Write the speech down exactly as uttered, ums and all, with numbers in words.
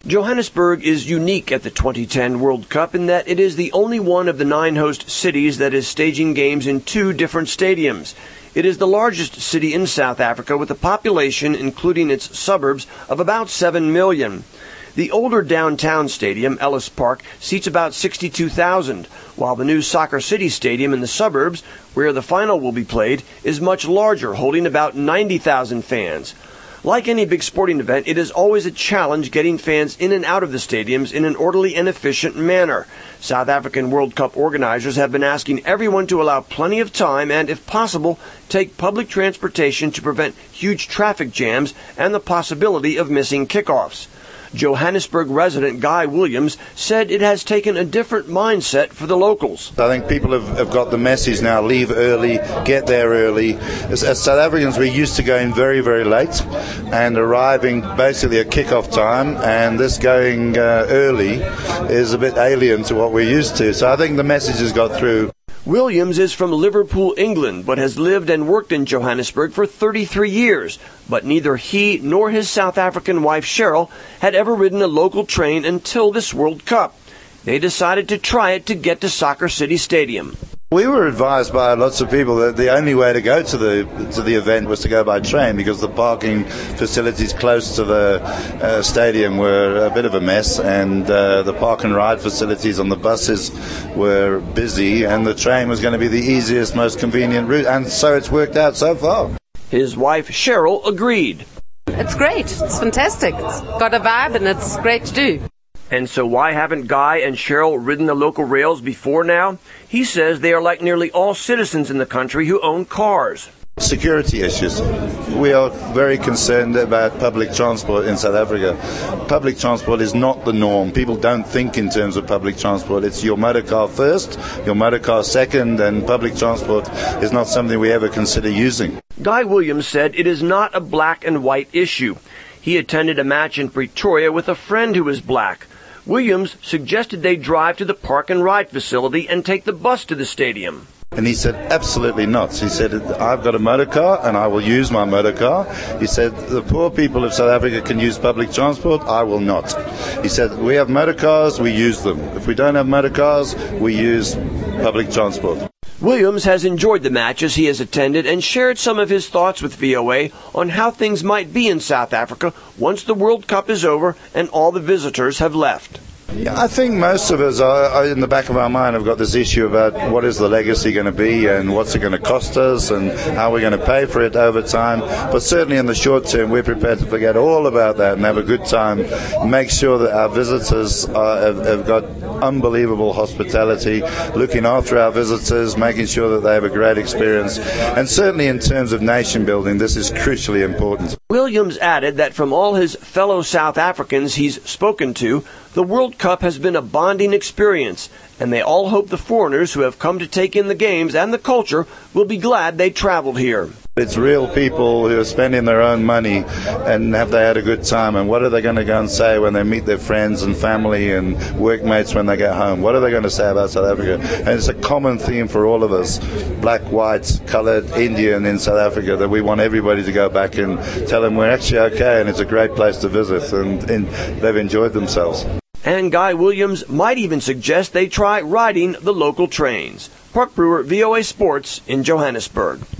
Johannesburg is unique at the twenty ten World Cup in that it is the only one of the nine host cities that is staging games in two different stadiums. It is the largest city in South Africa with a population, including its suburbs, of about seven million. The older downtown stadium, Ellis Park, seats about sixty-two thousand, while the new Soccer City Stadium in the suburbs, where the final will be played, is much larger, holding about ninety thousand fans. Like any big sporting event, it is always a challenge getting fans in and out of the stadiums in an orderly and efficient manner. South African World Cup organizers have been asking everyone to allow plenty of time and, if possible, take public transportation to prevent huge traffic jams and the possibility of missing kickoffs. Johannesburg resident Guy Williams said it has taken a different mindset for the locals. I think people have, have got the message now, leave early, get there early. As, as South Africans, we're used to going very, very late and arriving basically at kickoff time, and this going uh, early is a bit alien to what we're used to. So I think the message has got through. Williams is from Liverpool, England, but has lived and worked in Johannesburg for thirty-three years. But neither he nor his South African wife Cheryl had ever ridden a local train until this World Cup. They decided to try it to get to Soccer City Stadium. We were advised by lots of people that the only way to go to the to the event was to go by train because the parking facilities close to the uh, stadium were a bit of a mess, and uh, the park and ride facilities on the buses were busy, and the train was going to be the easiest, most convenient route, and so it's worked out so far. His wife Cheryl agreed. It's great. It's fantastic. It's got a vibe and it's great to do. And so why haven't Guy and Cheryl ridden the local rails before now? He says they are like nearly all citizens in the country who own cars. Security issues. We are very concerned about public transport in South Africa. Public transport is not the norm. People don't think in terms of public transport. It's your motor car first, your motor car second, and public transport is not something we ever consider using. Guy Williams said it is not a black and white issue. He attended a match in Pretoria with a friend who was black. Williams suggested they drive to the park and ride facility and take the bus to the stadium. And he said, absolutely not. He said, I've got a motor car and I will use my motor car. He said, the poor people of South Africa can use public transport, I will not. He said, we have motor cars, we use them. If we don't have motor cars, we use public transport. Williams has enjoyed the matches he has attended and shared some of his thoughts with V O A on how things might be in South Africa once the World Cup is over and all the visitors have left. Yeah, I think most of us are, are in the back of our mind have got this issue about what is the legacy going to be and what's it going to cost us and how we're going to pay for it over time. But certainly in the short term, we're prepared to forget all about that and have a good time. Make sure that our visitors are, have, have got unbelievable hospitality, looking after our visitors, making sure that they have a great experience. And certainly in terms of nation building, this is crucially important. Williams added that from all his fellow South Africans he's spoken to, the World Cup has been a bonding experience, and they all hope the foreigners who have come to take in the games and the culture will be glad they traveled here. It's real people who are spending their own money, and have they had a good time, and what are they going to go and say when they meet their friends and family and workmates when they get home? What are they going to say about South Africa? And it's a common theme for all of us, black, white, coloured, Indian in South Africa, that we want everybody to go back and tell them we're actually okay and it's a great place to visit, and, and they've enjoyed themselves. And Guy Williams might even suggest they try riding the local trains. Park Brewer, V O A Sports in Johannesburg.